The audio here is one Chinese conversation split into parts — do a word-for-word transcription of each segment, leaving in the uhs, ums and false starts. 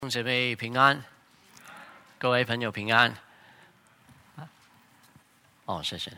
弟兄姐妹平安，各位朋友平安。哦，谢谢。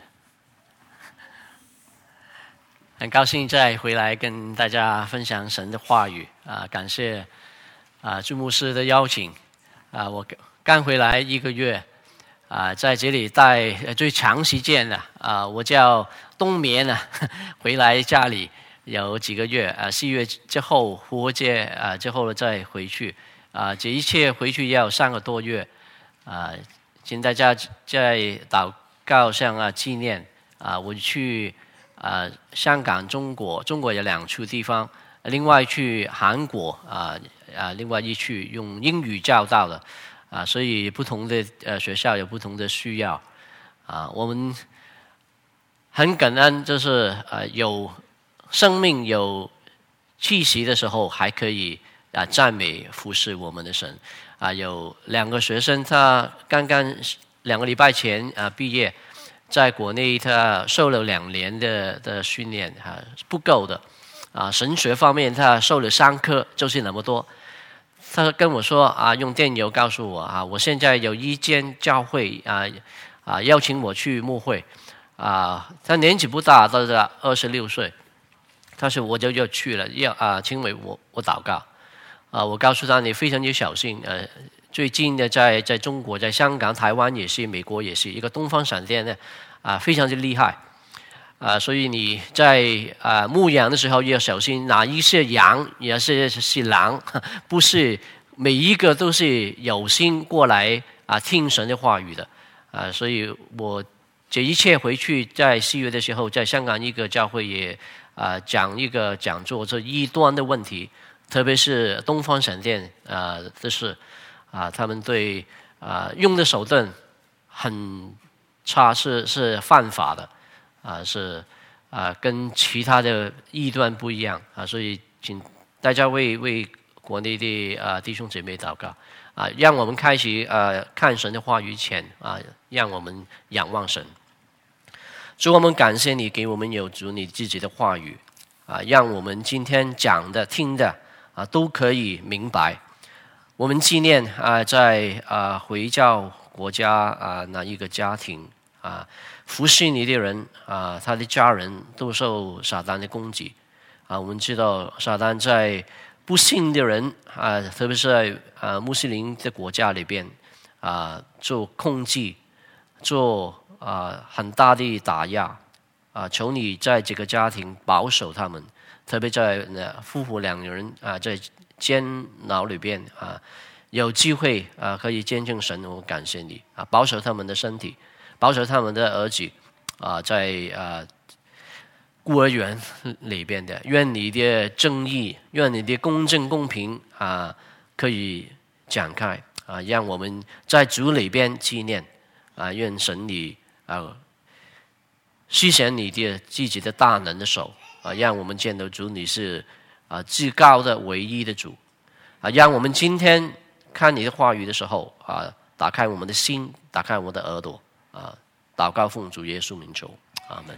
很高兴再回来跟大家分享神的话语啊！感谢啊朱牧师的邀请啊！我刚回来一个月啊，在这里待最长时间的啊，我叫冬眠啊，回来家里有几个月啊，四月之后复活节啊之后再回去。啊，这一切回去要三个多月，啊，请大家在祷告上啊纪念啊，我去啊香港、中国，中国有两处地方，另外去韩国啊啊，另外一去用英语教导的啊，所以不同的呃学校有不同的需要啊，我们很感恩，就是呃有生命有气息的时候还可以。啊，赞美服侍我们的神啊！有两个学生，他刚刚两个礼拜前啊毕业，在国内他受了两年的的训练啊，不够的啊。神学方面他受了三科，就是那么多。他跟我说啊，用电邮告诉我啊，我现在有一间教会啊啊邀请我去牧会啊。他年纪不大，都是二十六岁，但是我就要去了，要啊，请为我我祷告。啊，我告诉他你非常之小心。呃，最近的在在中国、在香港、台湾也是，美国也是一个东方闪电呢，啊，非常之厉害。啊，所以你在啊牧养的时候要小心，哪一些羊也是是狼，不是每一个都是有心过来啊听神的话语的。啊，所以我这一切回去在四月的时候，在香港一个教会也啊讲一个讲座，这异端的问题。特别是东方闪电啊的事啊，他们对啊用的手段很差，是是犯法的啊，是啊跟其他的异端不一样啊，所以请大家为为国内的啊弟兄姐妹祷告啊，让我们开始啊看神的话语前啊，让我们仰望神。主，我们感谢你给我们有主你自己的话语啊，让我们今天讲的听的。啊，都可以明白。我们纪念啊，在啊回教国家啊那一个家庭啊，服侍你的人啊，他的家人都受撒旦的攻击啊。我们知道撒旦在不信的人啊，特别是在啊穆斯林的国家里边啊，做控制，做啊很大的打压啊。求你在这个家庭保守他们。特别在夫妇两人啊，在监牢里边啊，有机会啊，可以见证神，我感谢你啊，保守他们的身体，保守他们的儿子啊，在啊孤儿园里边的，愿你的正义，愿你的公正公平啊，可以展开啊，让我们在主里边纪念啊，愿神你啊施显你的自己的大能的手。啊，让我们见到主你是啊至高的唯一的主啊，让我们今天看你的话语的时候啊，打开我们的心，打开我们的耳朵啊，祷告奉主耶稣名求，阿门。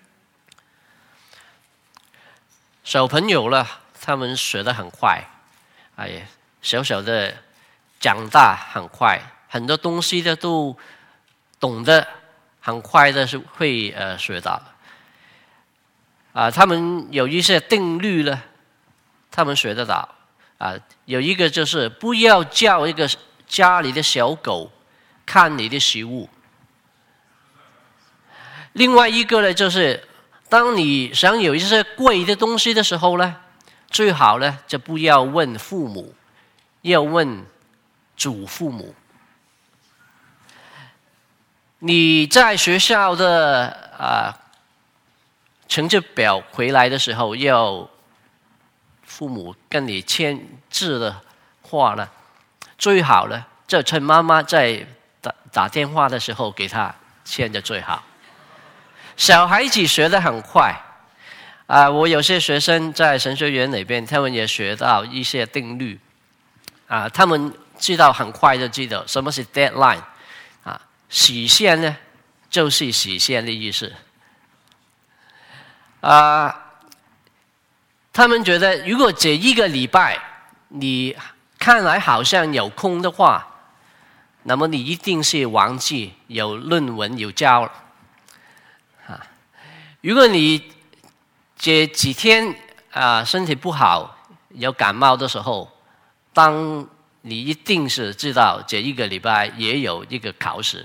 小朋友了，他们学得很快，哎，小小的长大很快，很多东西的都懂得很快的是会呃学到。啊，他们有一些定律呢，他们学得到啊。有一个就是不要叫一个家里的小狗看你的食物。另外一个呢，就是当你想有一些贵的东西的时候呢，最好呢就不要问父母，要问祖父母。你在学校的啊。成绩表回来的时候，要父母跟你签字的话呢，最好呢，就趁妈妈在打打电话的时候给他签的最好。小孩子学得很快啊，我有些学生在神学院里边，他们也学到一些定律啊，他们知道很快就知道什么是 deadline 啊，时限呢就是时限的意思。啊，他们觉得如果这一个礼拜你看来好像有空的话，那么你一定是忘记有论文有交了啊。如果你这几天啊身体不好，有感冒的时候，当你一定是知道这一个礼拜也有一个考试。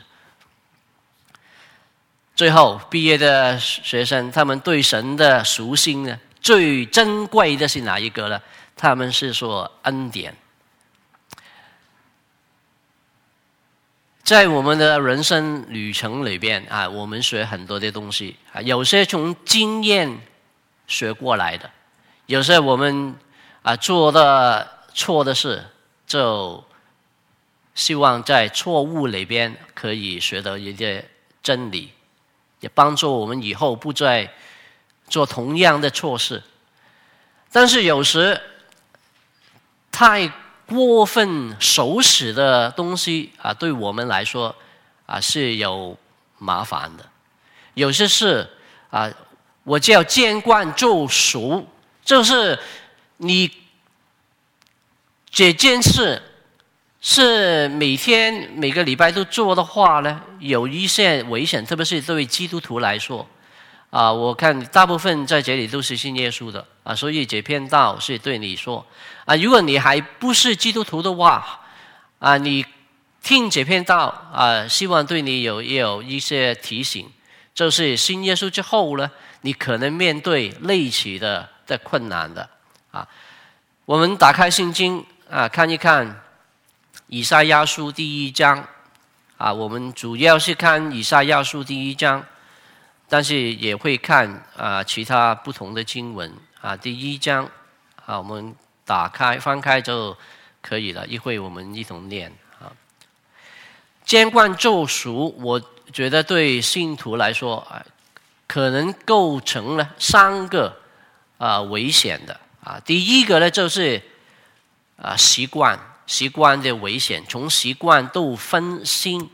最后毕业的学生，他们对神的属性呢，最珍贵的是哪一个呢？他们是说恩典。在我们的人生旅程里边啊，我们学很多的东西啊，有些从经验学过来的，有些我们啊做的错的事，就希望在错误里边可以学到一些真理，也帮助我们以后不再做同样的错事。但是有时太过分熟识的东西啊，对我们来说啊是有麻烦的。有些事啊，我叫见惯就熟，就是你这件事是每天每个礼拜都做的话呢，有一些危险，特别是对基督徒来说啊，我看大部分在这里都是信耶稣的啊，所以这篇道是对你说啊，如果你还不是基督徒的话啊，你听这篇道啊，希望对你有也有一些提醒，就是信耶稣之后呢，你可能面对类似的的困难的啊。我们打开圣经啊，看一看以赛亚书第一章啊，我们主要是看以赛亚书第一章，但是也会看啊其他不同的经文啊。第一章啊，我们打开翻开就可以了，一会我们一同念啊。见惯救赎，我觉得对信徒来说啊，可能构成了三个啊危险的啊。第一个呢，就是啊习惯。习惯的危险，从习惯到分心。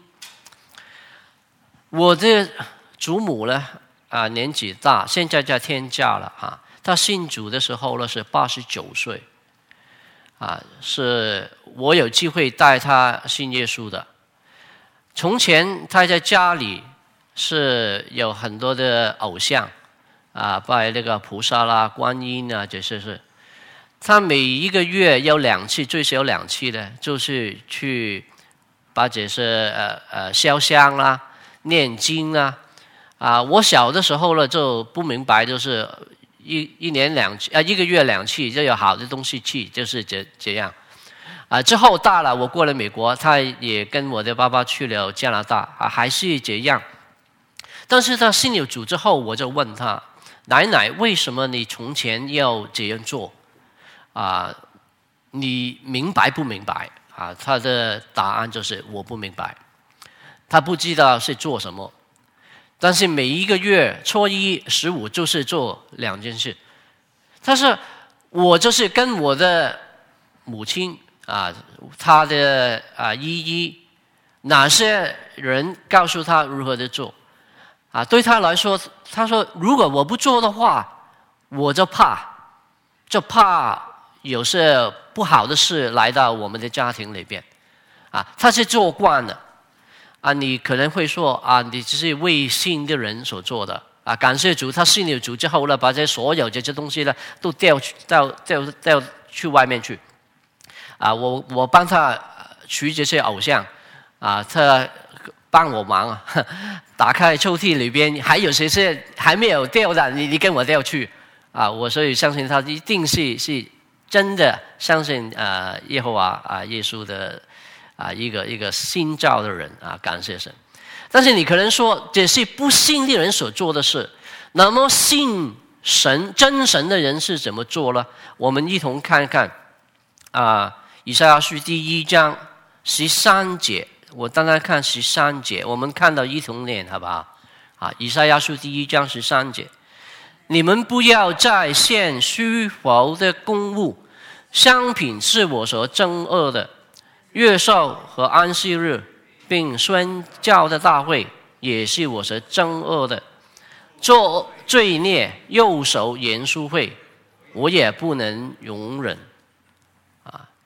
我的祖母呢，啊年纪大，现在在天家了啊。她信主的时候呢是八十九岁，啊，是我有机会带她信耶稣的。从前她在家里是有很多的偶像，啊，拜那个菩萨啦、观音啊，这些是。他每一个月有两次，最少两次的，就是去把这些呃呃烧香啦、念经啦。啊，我小的时候呢就不明白，就是一一年两次啊，一个月两次就有好的东西去，就是这这样。啊，之后大了，我过了美国，他也跟我的爸爸去了加拿大，啊，还是这样。但是他信了主之后，我就问他：奶奶，为什么你从前要这样做？啊，你明白不明白啊？他的答案就是我不明白，他不知道是做什么。但是每一个月初一、十五就是做两件事。但是我就是跟我的母亲啊，他的啊姨姨，哪些人告诉他如何的做啊？对他来说，他说如果我不做的话，我就怕，就怕。有些不好的事来到我们的家庭里边，啊，他是做惯了，啊，你可能会说啊，你只是为信的人所做的，啊，感谢主，他信了主之后呢，把这所有这些东西呢都掉去掉掉掉去外面去，啊，我我帮他取这些偶像，啊，他帮我忙啊，打开抽屉里边还有些是还没有掉的，你你跟我掉去，啊，我所以相信他一定是是。真的相信啊耶和华啊耶稣的啊一个一个新造的人啊，感谢神。但是你可能说这是不信的人所做的事，那么信神真神的人是怎么做呢？我们一同看看啊以赛亚书第一章十三节，我单单看十三节，我们看到一同念好不好？啊，以赛亚书第一章十三节。你们不要再献虚浮的供物，香品是我所憎恶的。月寿和安息日，并宣教的大会，也是我所憎恶的。做罪孽右手严肃会，我也不能容忍。啊，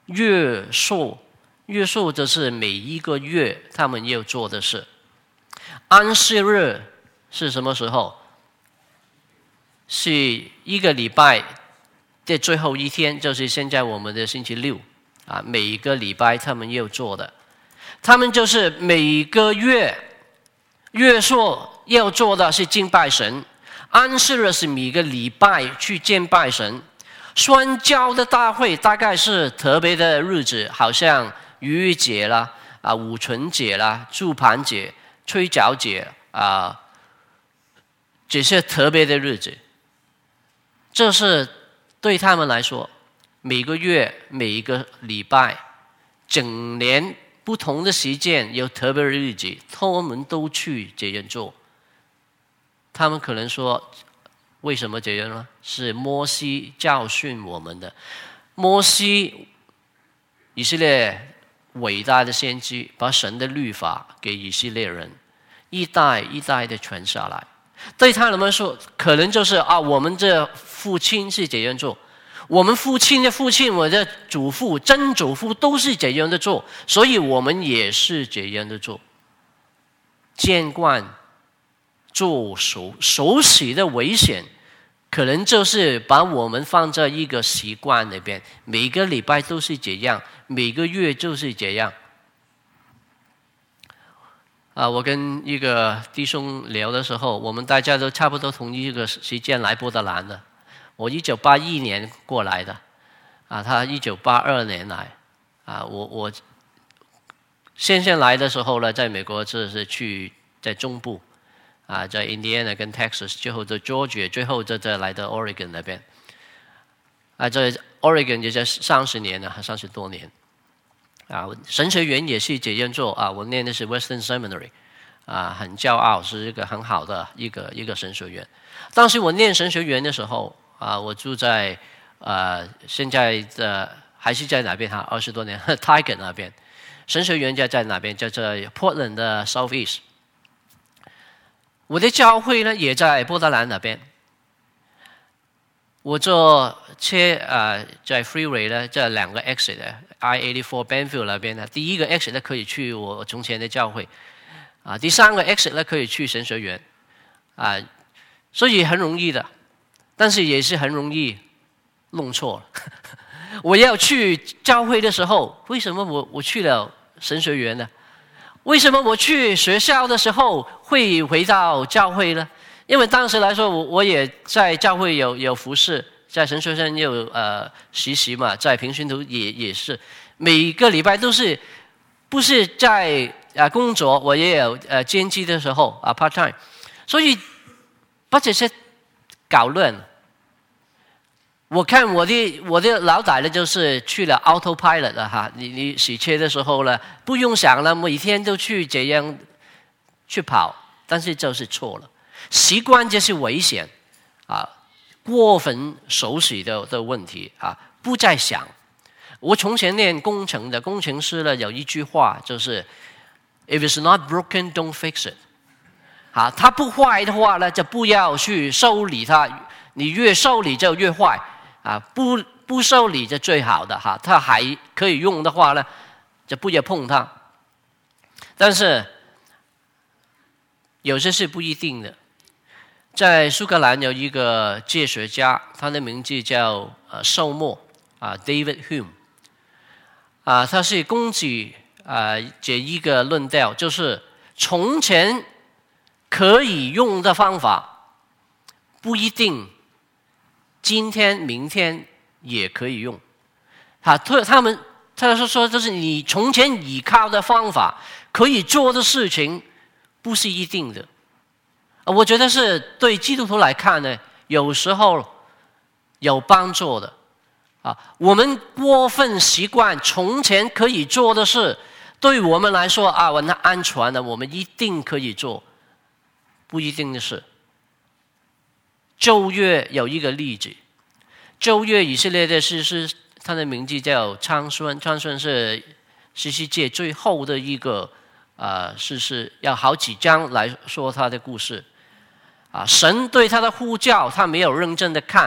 月朔，月朔就是每一个月他们要做的事。安息日是什么时候？是一个礼拜的最后一天，就是现在我们的星期六啊，每一个礼拜他们要做的。他们就是每个月月朔要做的是敬拜神，安息日是每个礼拜去敬拜神。宣教的大会大概是特别的日子，好像逾越节啦、啊五旬节啦、住盘节、吹角节啊，这些特别的日子。这是对他们来说，每个月、每一个礼拜、整年不同的时间有特别的日子，他们都去这样做。他们可能说，为什么这样呢？是摩西教训我们的。摩西，以色列伟大的先知，把神的律法给以色列人，一代一代的传下来。对他们说，可能就是啊，我们这父亲是这样做，我们父亲的父亲，我的祖父、曾祖父都是这样的做，所以我们也是这样的做。见惯做熟熟悉的危险，可能就是把我们放在一个习惯那边，每个礼拜都是这样，每个月就是这样。啊，我跟一个弟兄聊的时候，我们大家都差不多同一个时间来波特兰的。我一九八一年过来的，啊，他一九八二年来，啊，我我先先来的时候呢，在美国就是去在中部，啊，在 Indiana 跟 Texas， 最后在 Georgia， 最后再再来到 Oregon 那边，啊，在 Oregon 也在三十年了，三十多年。啊，神学院也是这样做啊！我念的是 Western Seminary， 啊，很骄傲，是一个很好的一个一个神学院。当时我念神学院的时候啊，我住在呃现在的还是在哪边哈？二十多年 ，Tiger 那边，神学院就在哪边？就在 Portland 的 Southeast。我的教会呢也在波特兰那边。我坐车啊，在 Freeway 呢，这两个 exit I 八十四 Benfield 那边呢，第一个 exit 呢可以去我从前的教会，啊，第三个 exit 呢可以去神学院，啊，所以很容易的，但是也是很容易弄错了。我要去教会的时候，为什么我我去了神学院呢？为什么我去学校的时候会回到教会呢？因为当时来说，我我也在教会有有服侍，在神学院有呃实习嘛，在平信徒也也是，每个礼拜都是不是在啊工作，我也有呃兼职的时候啊 part time， 所以把这些搞乱了。我看我的我的脑袋呢，就是去了 autopilot 了哈，你你洗车的时候呢，不用想了，每天都去这样去跑，但是就是错了。习惯就是危险啊，过分熟悉的的问题啊，不再想。我从前念工程的工程师呢，有一句话就是 "If it's not broken, don't fix it"。啊，它不坏的话呢，就不要去修理它。你越修理就越坏啊，不不修理就最好的哈。它还可以用的话呢，就不要碰它。但是有些是不一定的。在苏格兰有一个哲学家，他的名字叫呃寿谟啊 ，David Hume 啊，他是攻击啊这一个论调，就是从前可以用的方法，不一定今天、明天也可以用。他他们他是说，就是你从前依靠的方法，可以做的事情，不是一定的。我觉得是对基督徒来看呢，有时候有帮助的啊。我们过分习惯从前可以做的事，对我们来说啊，我那安全的，我们一定可以做，不一定的事。旧约有一个例子，旧约以色列的士师，他的名字叫参孙，参孙是士师界最后的一个啊士师，要好几章来说他的故事。啊，神对他的呼叫，他没有认真的看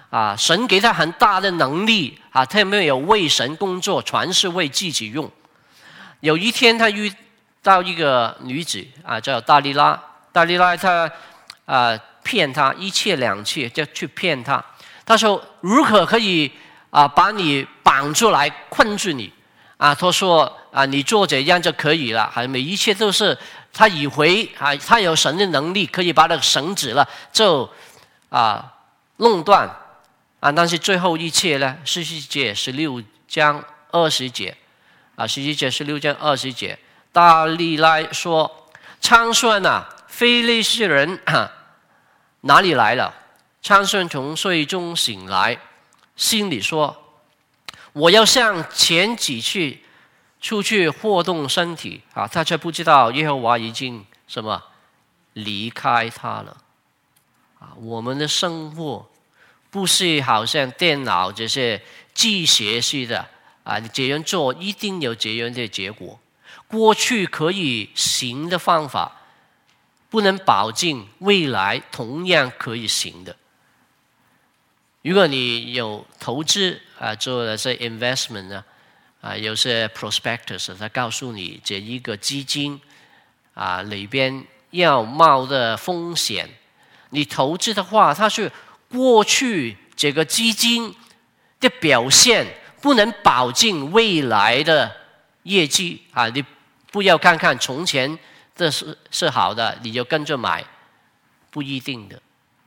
啊，神给他很大的能力啊，他没有为神工作，全是为自己用。有一天他遇到一个女子啊，叫大利拉，大利拉她啊骗他一切两切，就去骗他。他说如何可以啊把你绑住来困住你啊？他说啊你做这样就可以了，还每一切都是他以为啊他有神的能力可以把那个绳子了就啊弄断啊，但是最后一切呢，士师记十六章二十节啊，士师记十六章二十节，大利拉说：“参孙啊，非利士人啊哪里来了？”参孙从睡中醒来，心里说：“我要向前几去，出去活动身体啊！”他却不知道耶和华已经什么离开他了啊！我们的生活不是好像电脑这些机械式的啊，你这样做一定有这样的结果。过去可以行的方法，不能保证未来同样可以行的。如果你有投资啊，做的是 investment 呢，啊，有些 prospectus 他告诉你这一个基金啊里边要冒的风险，你投资的话，它是过去这个基金的表现不能保证未来的业绩啊，你不要看看从前的是是好的，你就跟着买，不一定的。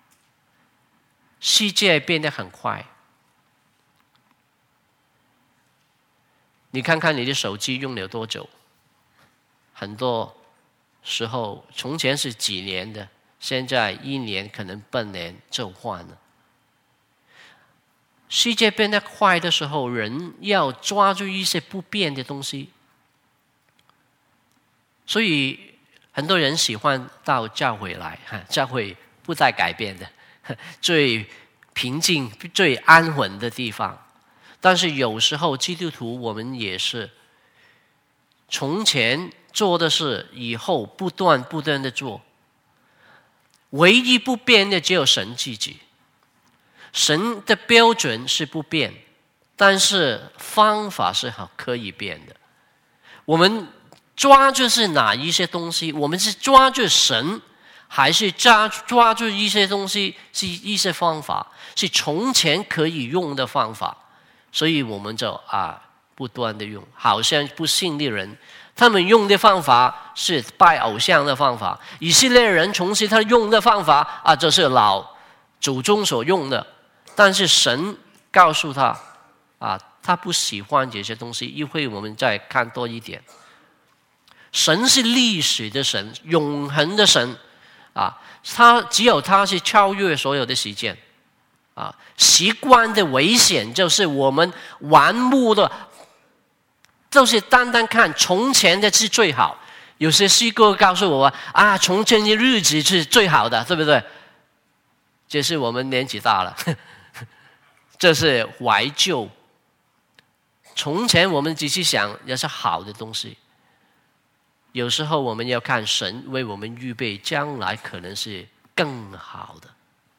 世界变得很快，你看看你的手机用了多久？很多时候，从前是几年的，现在一年可能半年就换了。世界变得快的时候，人要抓住一些不变的东西，所以很多人喜欢到教会来，教会不再改变的。最平静、最安稳的地方，但是有时候基督徒我们也是，从前做的事，以后不断不断的做，唯一不变的只有神自己。神的标准是不变，但是方法是可以变的。我们抓住是哪一些东西？我们是抓住神，还是抓抓住一些东西，是一些方法，是从前可以用的方法，所以我们就啊不断的用。好像不信的人，他们用的方法是拜偶像的方法，以色列人从前他用的方法啊，就是老祖宗所用的，但是神告诉他啊，他不喜欢这些东西。一会我们再看多一点。神是历史的神，永恒的神。啊，他只有他是超越所有的时间，啊，习惯的危险就是我们玩物的，就是单单看从前的是最好。有些诗歌告诉我啊，从前的日子是最好的，对不对？这是我们年纪大了，这是怀旧。从前我们只是想要是好的东西。有时候我们要看神为我们预备将来可能是更好的，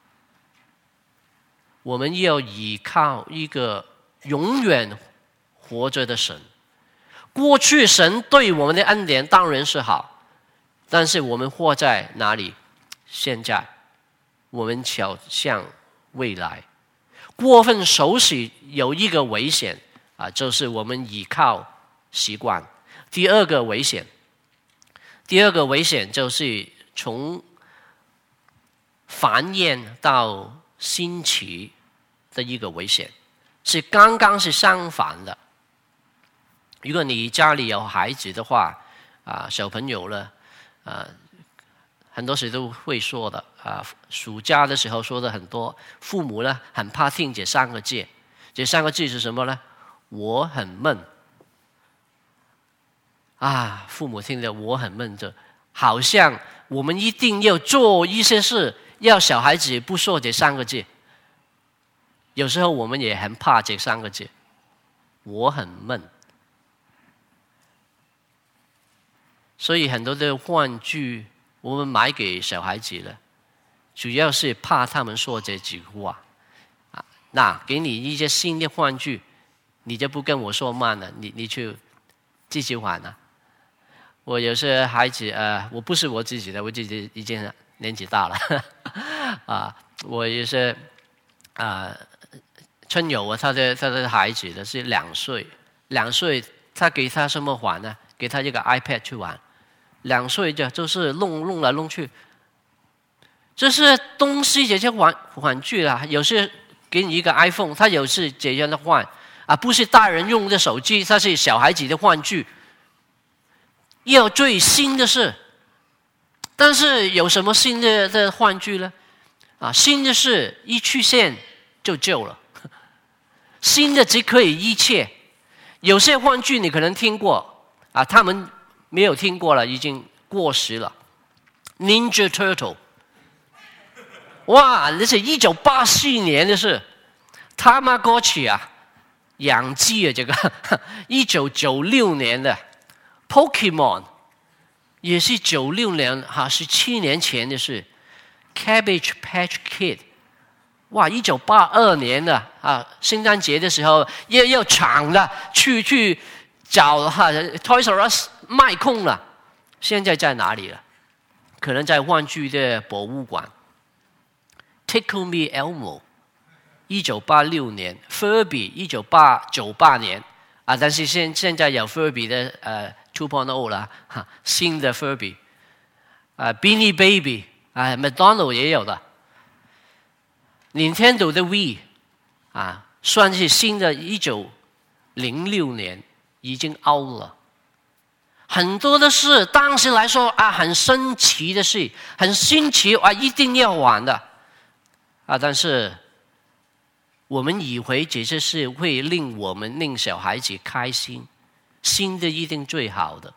我们要依靠一个永远活着的神。过去神对我们的恩典当然是好，但是我们活在哪里？现在我们朝向未来。过分熟悉有一个危险啊，就是我们依靠习惯。第二个危险第二个危险就是从繁衍到兴起的一个危险，是刚刚是相反的。如果你家里有孩子的话，啊，小朋友呢，啊，很多时都会说的啊，暑假的时候说的很多，父母呢很怕听这三个字，这三个字是什么呢？我很闷。啊，父母听着我很闷着，好像我们一定要做一些事，要小孩子不说这三个字。有时候我们也很怕这三个字，我很闷。所以很多的玩具我们买给小孩子了，主要是怕他们说这几句话啊， 那给你一些新的玩具，你就不跟我说慢了，你你去自己玩了。我有些孩子，呃，我不是我自己的，我自己已经年纪大了，啊，我也是啊，春友啊，他的他的孩子的是两岁，两岁他给他什么玩呢？给他一个 iPad 去玩，两岁就就是弄弄来弄去，这是东西这些玩玩具啊，有些给你一个 iPhone， 他有时这样的换啊，不是大人用的手机，它是小孩子的玩具。要最新的是，但是有什么新的的玩具呢？啊，新的是一出现就旧了，新的只可以一切。有些玩具你可能听过啊，他们没有听过了，已经过时了。Ninja Turtle， 哇，那是一九八四年的事。Tamagotchi 啊，养鸡啊，这个一九九六年的。Pokemon 也是九六年哈，是七年前的事。Cabbage Patch Kid， 哇，一九八二年的啊，圣诞节的时候要要抢了，去去找哈 Toys R Us 卖空了。现在在哪里了？可能在玩具的博物馆。Tickle Me Elmo， 一九八六年 ，Furby 一九九八年啊，但是现现在有 Furby 的呃。二点零 了哈，新的 Furby， 啊 ，Beanie Baby， 啊 ，McDonald 也有的 ，Nintendo 的 Wii， 啊，算是新的，一九零六年已经 out 了。很多的事，当时来说啊，很神奇的事，很新奇啊，一定要玩的，啊，但是我们以为这些事会令我们令小孩子开心。新的一定最好的。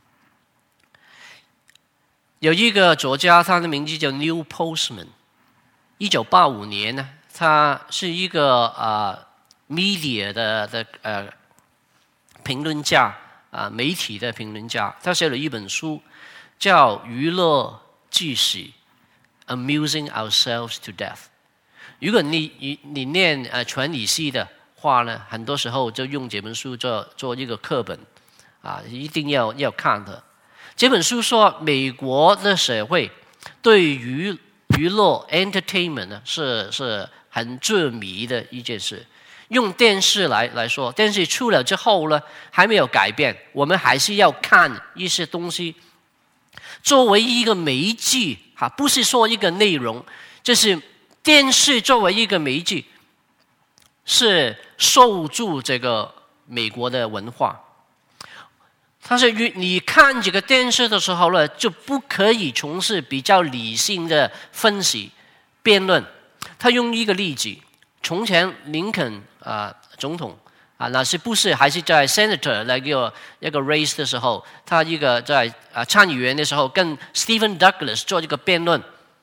有一个作家，他的名字叫 Neil Postman， 一九八五年呢，他是一个呃 media 的的呃评论家啊、呃，媒体的评论家，他写了一本书叫《娱乐至死 Amusing Ourselves to Death》。如果你你你念呃全理系的话呢，很多时候就用这本书做做一个课本，啊，一定要要看的。这本书说，美国的社会对于娱乐 entertainment 呢是是很着迷的一件事。用电视来来说，电视出了之后呢，还没有改变，我们还是要看一些东西。作为一个媒介，哈，不是说一个内容，就是电视作为一个媒介。是受助这个美国的文化，但是你看这个电视的时候呢，就不可以从事比较理性的分析、辩论。他用一个例子，从前林肯啊、呃、总统啊，那是不是还是在 Senator 那个一个 race 的时候，他一个在啊参议员的时候，跟 Stephen Douglas 做这个辩论。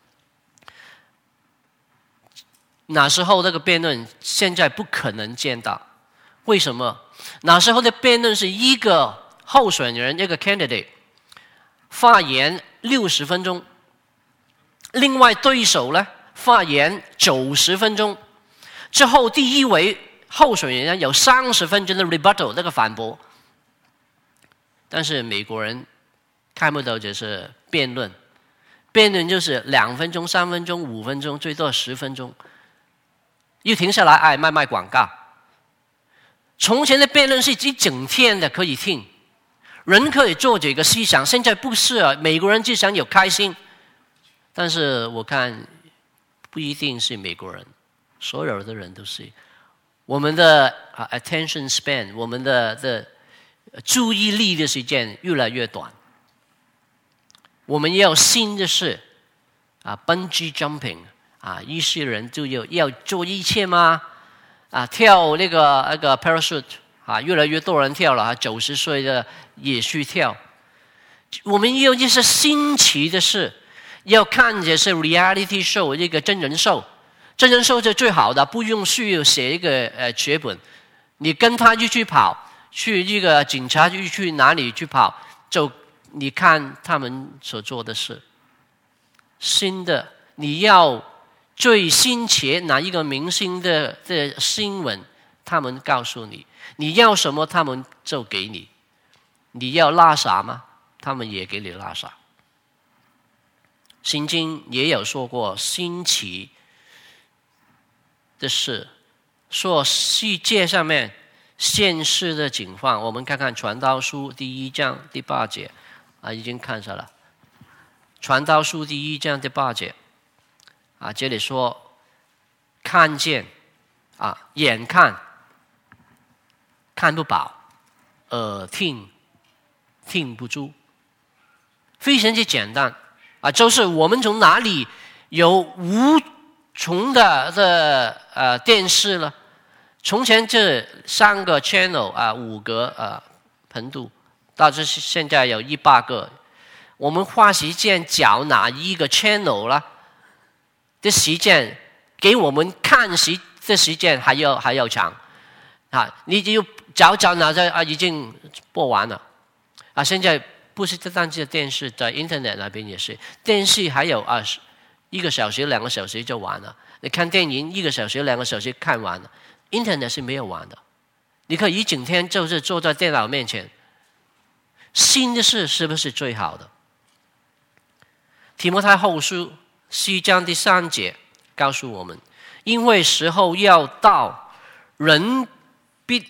那时候那个辩论现在不可能见到，为什么？那时候的辩论是一个候选人一个 candidate 发言六十分钟，另外对手呢发言九十分钟，之后第一位候选人有三十分钟的 rebuttal 那个反驳。但是美国人看不到这是辩论，辩论就是两分钟、三分钟、五分钟，最多十分钟。又停下来，哎，卖卖广告。从前的辩论是一整天的可以听，人可以做这个思想。现在不是啊，美国人只想有开心。但是我看不一定是美国人，所有的人都是。我们的 attention span， 我们的的注意力的时间越来越短。我们要新的事啊 ，bungee jumping。啊，一些人就要要做一切吗？啊，跳那个那个 parachute 啊，越来越多人跳了，九十岁的也去跳。我们要一些新奇的事，要看这是 reality show 一个真人秀，真人秀是最好的，不用需要写一个呃剧本，你跟他一起跑，去一个警察局去哪里去跑，就你看他们所做的事。新的，你要最新奇哪一个明星的的新闻，他们告诉你，你要什么他们就给你。你要拉萨吗？他们也给你拉萨。圣经也有说过新奇的事，说世界上面现实的情况。我们看看传道书第一章第八节啊，已经看上了。传道书第一章第八节啊，这里说看见啊，眼看看不饱，耳听听不住，非常之简单啊，就是我们从哪里有无穷的的呃电视了？从前这三个 channel 啊，五个呃频度，到这现在有一百个。我们花时间找哪一个 channel 了的时间，给我们看时的时间还要还要长啊！你只有找找哪在啊，已经播完了啊！现在不是单单电视，在 internet 那边也是，电视还有啊一个小时、两个小时就完了。你看电影一个小时、两个小时看完了 ，internet 是没有完的。你可以一整天就是坐在电脑面前，新的事是不是最好的？提摩太后书四章第三节告诉我们，因为时候要到，人必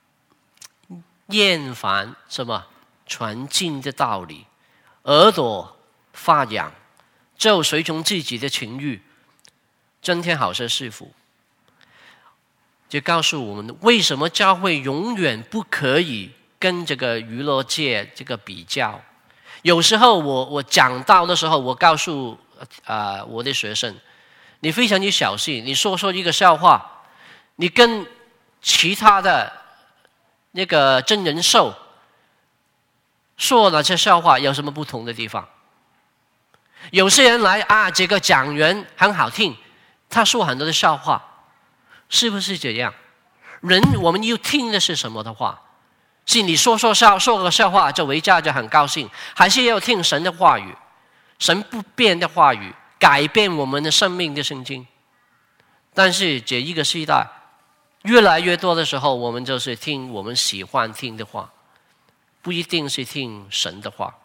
厌烦什么纯净的道理，耳朵发痒，就随从自己的情欲，增添好些是福。就告诉我们为什么教会永远不可以跟这个娱乐界这个比较。有时候我我讲道的时候，我告诉啊、呃、我的学生，你非常之小心，你说说一个笑话，你跟其他的那个真人秀说那些笑话有什么不同的地方？有些人来啊，这个讲员很好听，他说很多的笑话，是不是这样？人我们要听的是什么的话？是你说说笑说个笑话就回家就很高兴，还是要听神的话语，神不变的话语，改变我们的生命的圣经？但是这一个时代越来越多的时候，我们就是听我们喜欢听的话，不一定是听神的话。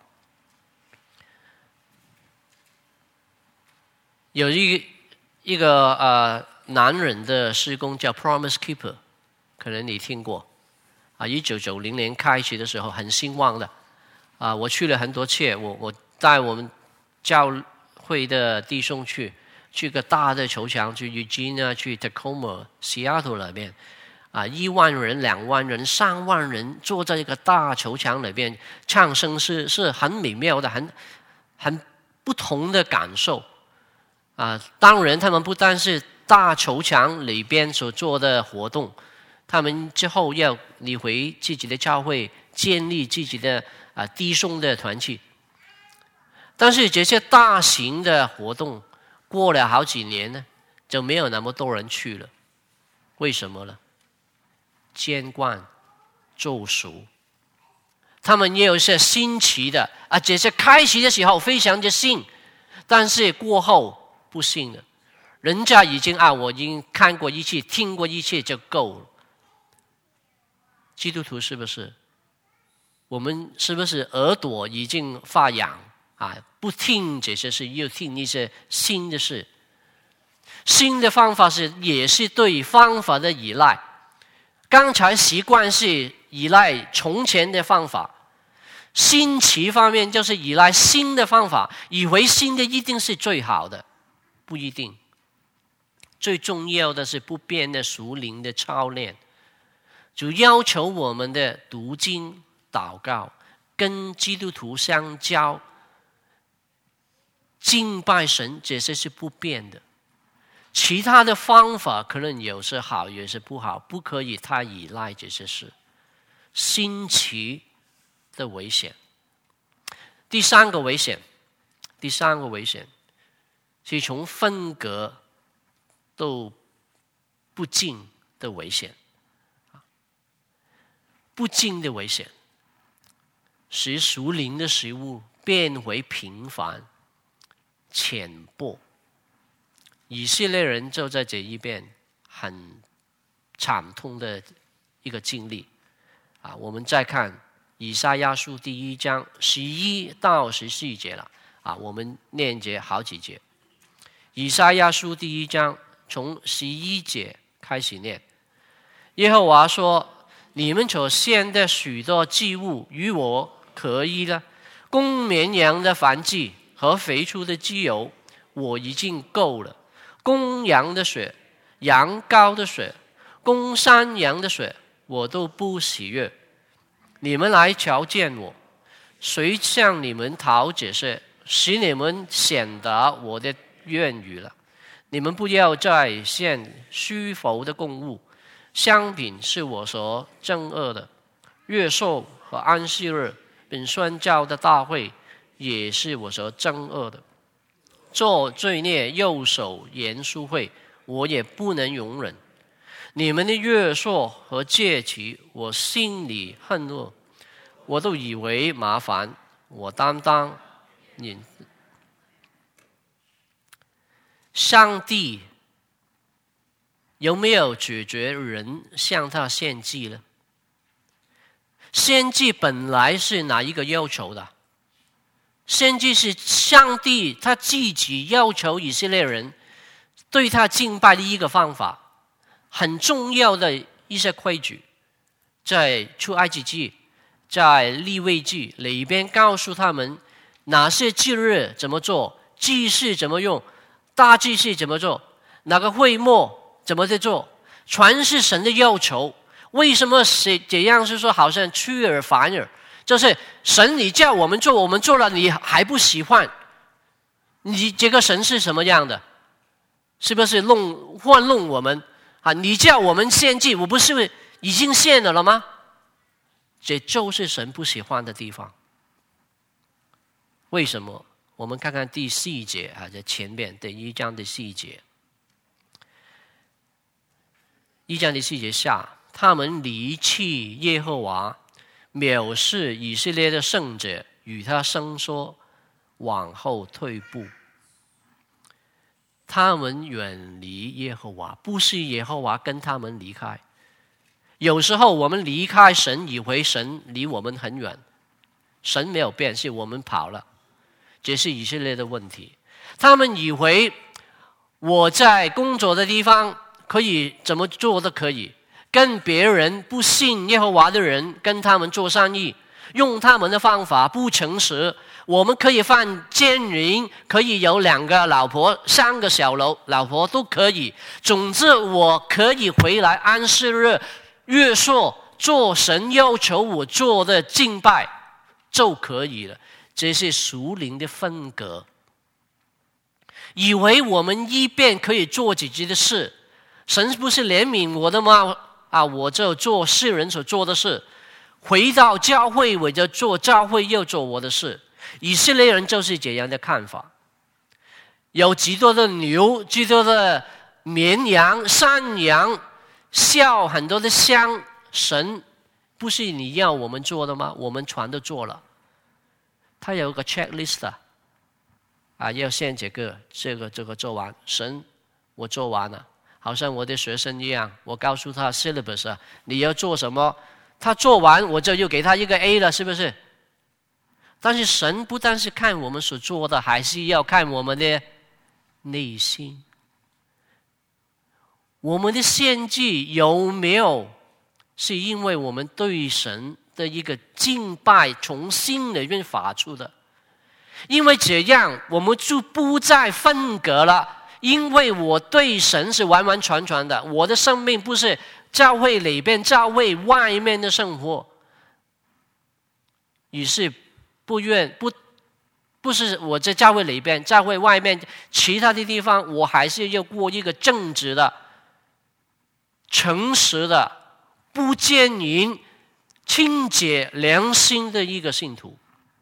有一个一个呃男人的事工叫 Promise Keeper， 可能你听过啊。一九九零年开始的时候很兴旺的啊，我去了很多次，我我带我们教会的弟兄去去个大的球场，去 Eugene 去 Tacoma、Seattle 那边啊，一万人、两万人、三万人坐在一个大球场里边唱圣诗，是很美妙的，很很不同的感受。啊，当然，他们不单是大球场里边所做的活动，他们之后要你回自己的教会，建立自己的啊弟兄的团契。但是这些大型的活动过了好几年呢，就没有那么多人去了。为什么呢？见惯做熟，他们也有一些新奇的啊，这些开始的时候非常的新，但是过后不信了，人家已经啊，我已经看过一次、听过一次就够了。基督徒是不是？我们是不是耳朵已经发痒啊？不听这些事，又听一些新的事。新的方法是也是对方法的依赖。刚才习惯是依赖从前的方法，新奇方面就是依赖新的方法，以为新的一定是最好的。不一定，最重要的是不变的属灵的操练，就要求我们的读经、祷告，跟基督徒相交、敬拜神，这些是不变的。其他的方法可能有时好，有时不好，不可以太依赖这些事。新奇的危险。第三个危险，第三个危险。是从分隔都不敬的危险，不敬的危险，使属灵的食物变为平凡、浅薄， 以色列人就在这一边很惨痛的一个经历啊。我们再看以赛亚书第一章十一到十四节了啊，我们念节好几节。以赛亚书第一章从十一节开始念。耶和华说：你们所献的许多祭物与我可以了，公绵羊的燔祭和肥畜的脂油我已经够了，公羊的血、羊羔的血、公山羊的血我都不喜悦。你们来瞧见我，谁向你们讨解释，使你们显得我的愿语了？你们不要再献虚浮的供物，香品是我所憎恶的。月朔和安息日并宣教的大会也是我所憎恶的。做罪孽右手严肃会，我也不能容忍。你们的月朔和节期，我心里恨恶，我都以为麻烦，我担当你。上帝有没有解决人向他献祭呢？献祭本来是哪一个要求的？献祭是上帝他自己要求以色列人对他敬拜的一个方法，很重要的一些规矩，在出埃及记、在利未记里边告诉他们哪些祭日怎么做，祭祀怎么用，大祭司怎么做，哪个会幕怎么去做，全是神的要求。为什么是这样？是说好像出尔反尔，就是神你叫我们做，我们做了你还不喜欢，你这个神是什么样的？是不是弄玩弄我们啊？你叫我们献祭，我不是已经献了了吗？这就是神不喜欢的地方。为什么？我们看看第四节啊，在前面第一章的四节，一章的四节下，他们离弃耶和华，藐视以色列的圣者，与他伸缩，往后退步。他们远离耶和华，不是耶和华跟他们离开。有时候我们离开神，以为神离我们很远，神没有变，是我们跑了。这是以色列的问题。他们以为我在工作的地方可以怎么做都可以，跟别人不信耶和华的人跟他们做生意，用他们的方法不诚实。我们可以犯奸淫，可以有两个老婆、三个小老老婆都可以。总之，我可以回来安息日、月朔做神要求我做的敬拜就可以了。这是属灵的分隔，以为我们一边可以做自己的事，神不是怜悯我的吗？啊，我就做世人所做的事，回到教会我就做教会要做我的事。以色列人就是这样的看法，有极多的牛，极多的绵羊、山羊，笑很多的香，神不是你要我们做的吗？我们全都做了。他有个 checklist 啊，要先这个这个这个做完，神我做完了，好像我的学生一样，我告诉他 syllabus 啊，你要做什么，他做完我就又给他一个 A 了，是不是？但是神不但是看我们所做的，还是要看我们的内心，我们的献祭有没有是因为我们对神的一个敬拜从心里面发出的？因为这样我们就不再分隔了，因为我对神是完完全全的，我的生命不是教会里边教会外面的生活，于是不愿不不是我在教会里边教会外面其他的地方，我还是要过一个正直的、诚实的、不奸淫、清洁良心的一个信徒。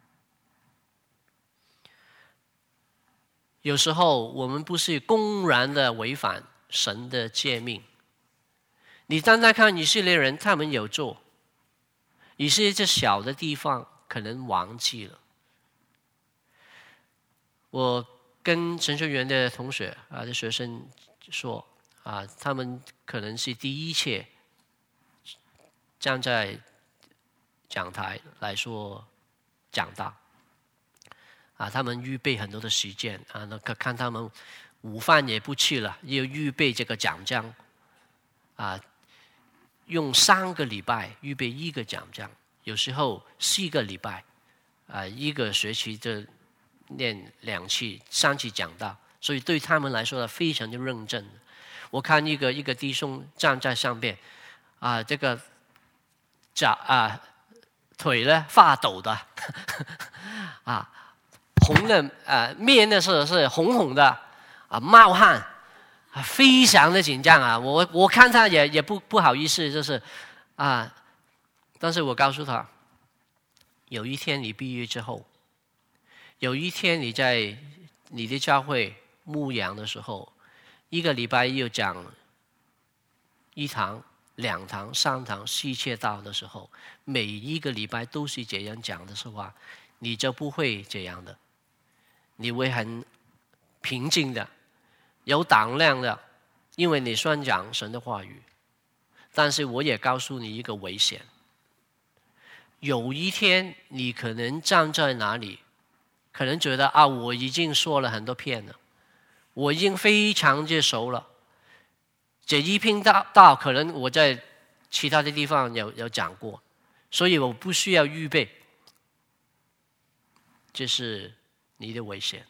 有时候我们不是公然的违反神的诫命，你单单看以色列人，他们有做，以色列这小的地方可能忘记了。我跟神学院的同学啊的学生说啊，他们可能是第一次站在讲台来说讲道啊，他们预备很多的时间啊，那看他们午饭也不吃了，要预备这个讲章啊，用三个礼拜预备一个讲章，有时候四个礼拜啊，一个学期就念两次、三次讲道，所以对他们来说非常的认真。我看一个一个弟兄站在上边啊，这个脚啊腿呢发抖的啊，红的啊面呢是是红红的啊，冒汗啊，非常的紧张啊。我我看他也也不不好意思，就是啊，但是我告诉他，有一天你毕业之后，有一天你在你的教会牧养的时候，一个礼拜又讲一堂、两堂、三堂、四切道的时候，每一个礼拜都是这样讲的时候，你就不会这样的，你会很平静的，有胆量的，因为你宣讲神的话语。但是我也告诉你一个危险，有一天你可能站在哪里，可能觉得啊，我已经说了很多遍了，我已经非常之熟了。这一篇道道可能我在其他的地方有有讲过，所以我不需要预备。这是你的危险。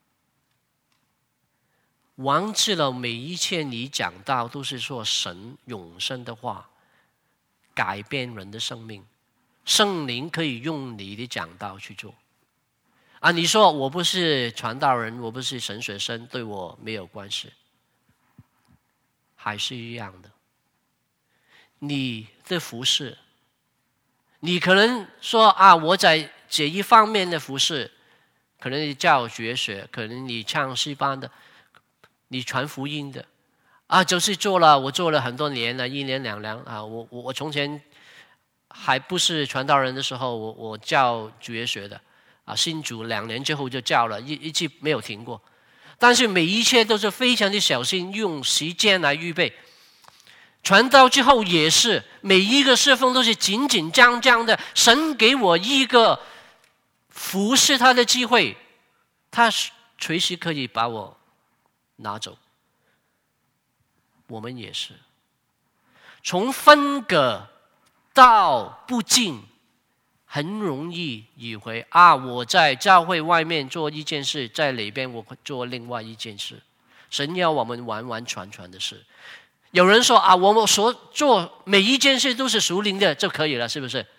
忘记了每一次你讲道都是说神永生的话，改变人的生命。圣灵可以用你的讲道去做。啊，你说我不是传道人，我不是神学生，对我没有关系，还是一样的。你的服事，你可能说啊，我在这一方面的服事，可能你教绝学，可能你唱诗班的，你传福音的，啊，就是做了，我做了很多年了，一年两年啊，我我我从前还不是传道人的时候，我我教绝学的。啊，信主两年之后就教了，一一直没有停过。但是每一切都是非常的小心，用时间来预备。传道之后也是，每一个侍奉都是紧紧张张的。神给我一个服侍他的机会，他随时可以把我拿走。我们也是，从分隔到不敬。很容易以为啊，我在教会外面做一件事，在里边我做另外一件事。神要我们完完全全的事。有人说啊，我们所做每一件事都是属灵的就可以了，是不是？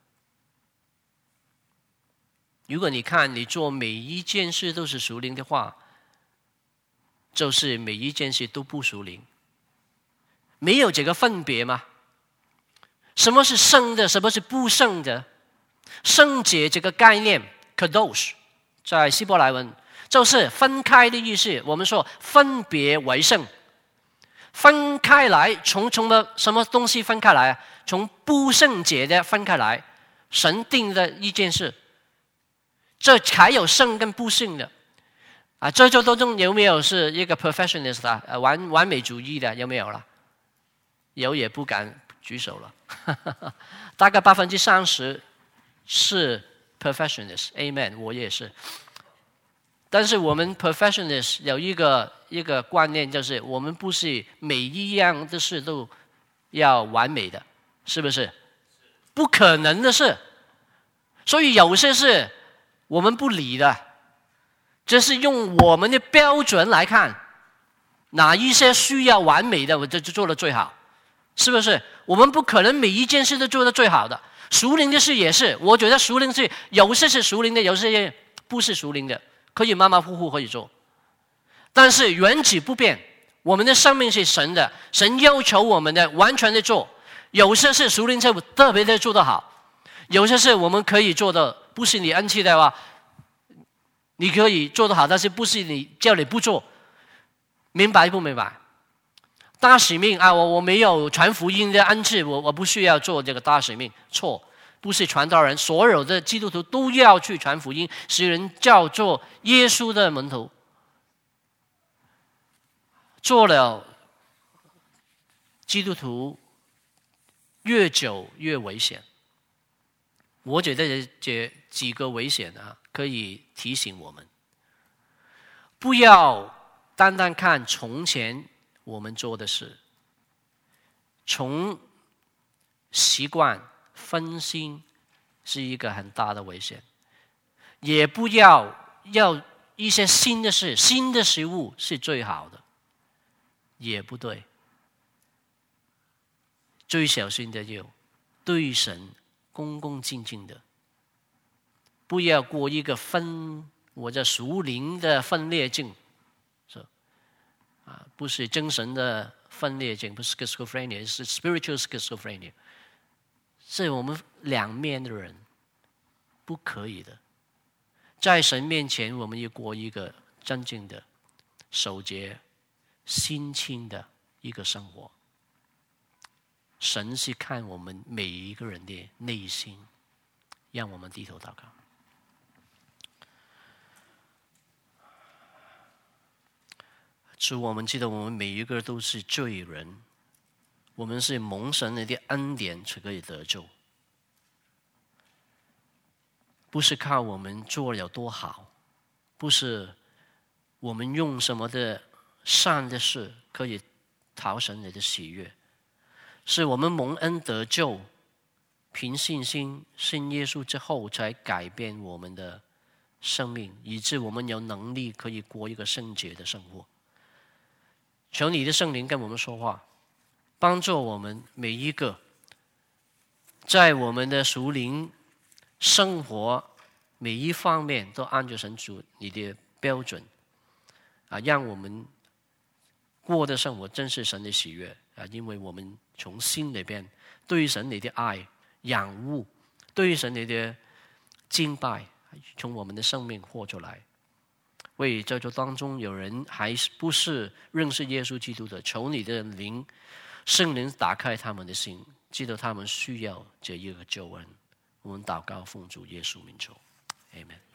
如果你看你做每一件事都是属灵的话，就是每一件事都不属灵，没有这个分别吗？什么是圣的，什么是不圣的？圣洁这个概念 kadosh 在希伯来文就是分开的意思。我们说分别为圣，分开来，从从什么东西分开来啊？从不圣洁的分开来，神定的一件事，这才有圣跟不圣的啊。这这当中有没有是一个 perfectionist 啊？完完美主义的有没有了？有也不敢举手了，大概百分之三十。是 perfectionist， amen， 我也是。但是我们 perfectionist 有一个一个观念，就是我们不是每一样的事都要完美的，是不是？不可能的事。所以有些事我们不理的，就是用我们的标准来看，哪一些需要完美的，我就做得最好，是不是？我们不可能每一件事都做得最好的。属灵的事也是，我觉得属灵是有些是属灵的，有些不是属灵的，可以马马虎虎可以做，但是原则不变。我们的生命是神的，神要求我们的完全的做。有些是属灵是特别的做得好，有些是我们可以做的，不是你恩赐的话，你可以做得好，但是不是你叫你不做，明白不明白？大使命啊，我我没有传福音的恩赐，我我不需要做这个大使命。错，不是传道人，所有的基督徒都要去传福音，使人叫做耶稣的门徒。 做了基督徒越久越危险。我觉得这几个危险啊，可以提醒我们，不要单单看从前我们做的事，从习惯分心是一个很大的危险，也不要要一些新的事，新的食物是最好的，也不对。最小心的要对神恭恭敬敬的，不要过一个分我的属灵的分裂症，是啊，不是精神的分裂症，不是 schizophrenia， 是 spiritual schizophrenia， 是我们两面的人，不可以的。在神面前，我们要过一个真正的守节、心清的一个生活。神是看我们每一个人的内心，让我们低头祷告。主，我们知道我们每一个都是罪人，我们是蒙神的恩典才可以得救，不是靠我们做了多好，不是我们用什么的善的事可以讨神你的喜悦，是我们蒙恩得救，凭信心信耶稣之后，才改变我们的生命，以致我们有能力可以过一个圣洁的生活。求你的圣灵跟我们说话，帮助我们每一个在我们的属灵生活每一方面都按照神主你的标准啊，让我们过的生活真是神的喜悦啊！因为我们从心里边对神你的爱、仰慕，对神你的敬拜，从我们的生命活出来。为在座当中有人还不是认识耶稣基督的，求你的灵圣灵打开他们的心，知道他们需要这一个救恩。我们祷告奉主耶稣名求 Amen。